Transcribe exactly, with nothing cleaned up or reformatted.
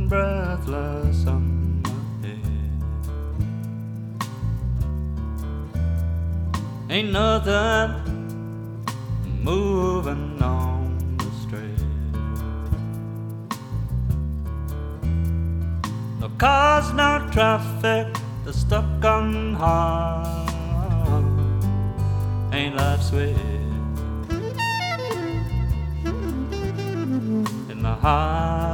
floating breathless on my head. Ain't nothing moving on the street. No cars, no traffic, the stuck on hard. Ain't life sweet in the heart